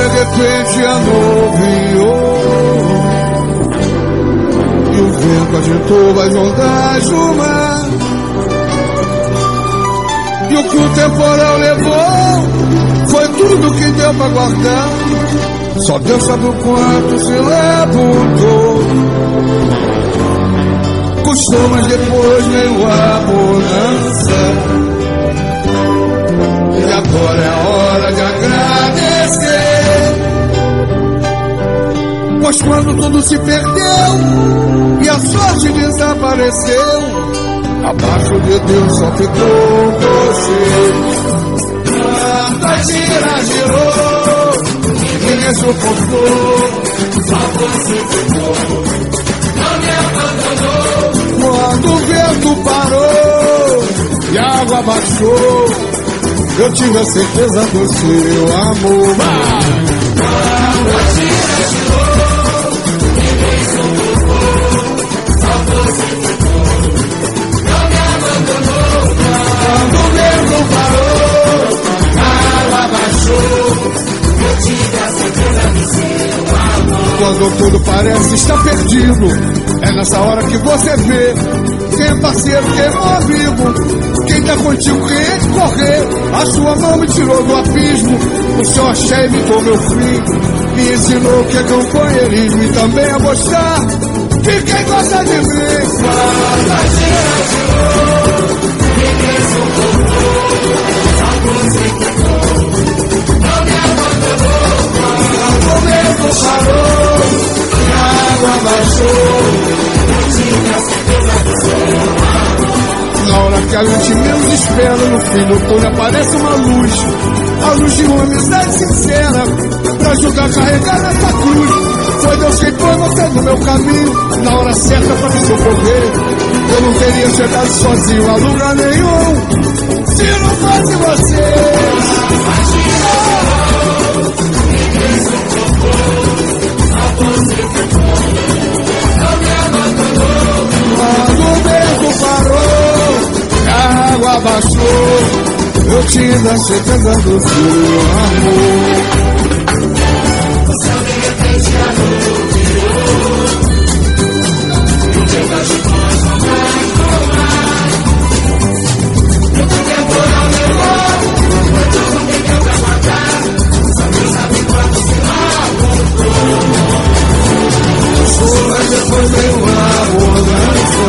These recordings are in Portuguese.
repente anuviou e o vento agitou as ondas do mar. E o que o temporal levou foi tudo que deu pra guardar. Só Deus sabe o quanto se levantou. Custou, mas depois veio a bonança. E agora é a hora de agradecer. Pois quando tudo se perdeu e a sorte desapareceu, abaixo de Deus só ficou você. Quantas tiras girou, ninguém suportou, só você ficou, não me abandonou. Quando o vento parou e a água baixou, eu tive a certeza do seu amor. Quantas tiras girou, ninguém suportou, só você ficou, não me abandonou. Quando o vento parou, a água baixou, eu tive a certeza do seu amor. Quando tudo parece estar perdido, é nessa hora que você vê quem é parceiro, quem é amigo, quem tá contigo, quem é correr. A sua mão me tirou do abismo, o seu axé evitou meu fim, me ensinou que é companheirismo e também a gostar de quem gosta de mim. Quantas tiras girou, ninguém suportou, só você ficou, não me abandonou. Quando o vento parou e a água baixou, eu tive a certeza do seu amor. Na hora que a gente menos espera, no fim do túnel aparece uma luz, a luz de uma amizade sincera, pra ajudar a carregar nessa cruz. Foi Deus quem pôs você no meu caminho, na hora certa pra me socorrer. Eu não teria chegado sozinho a lugar nenhum, se não fosse você. Ninguém suportou, só você ficou, não me abandonou. Quando o vento parou, a água baixou, eu tive a certeza do seu amor. O céu de repente anuviou e o vento agitou as ondas do mar. E o temporal levou foi tudo que deu pra guardar. Só Deus sabe quanto se amontou. Mas depois veio a bonança.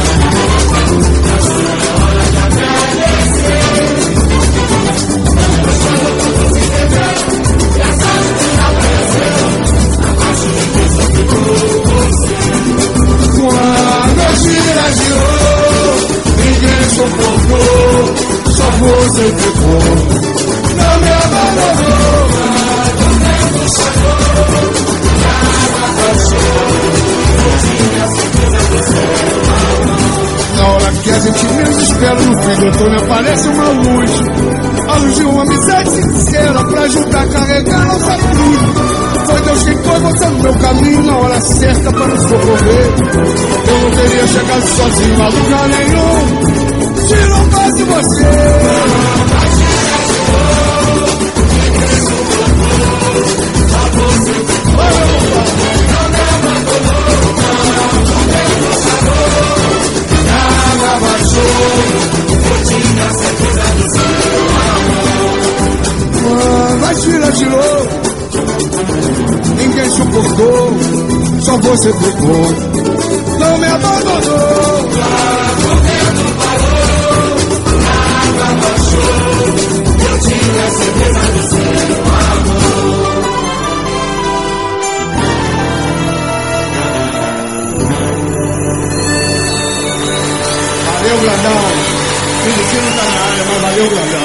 Suportou, só você ficou, não me abandonou. Quando o vento chegou, a água baixou, eu tive a certeza do seu amor. Na hora que a gente menos espera, no fim do túnel aparece uma luz, a luz de uma amizade sincera, pra ajudar a carregar nossa cruz. Foi Deus quem pôs você no meu caminho, na hora certa pra nos socorrer. Eu não teria chegado sozinho a lugar nenhum, se não fosse você. Quantas tiras girou, ninguém suportou, só você ficou, não me abandonou. Quando o vento parou, a água baixou, eu tive a certeza do seu amor. Quantas tiras girou, ninguém suportou, só você ficou, não me abandonou. Quando o vento parou, eu tive a certeza do seu amor. Valeu, Grandão. Filho, não tá na área, mas valeu, Grandão.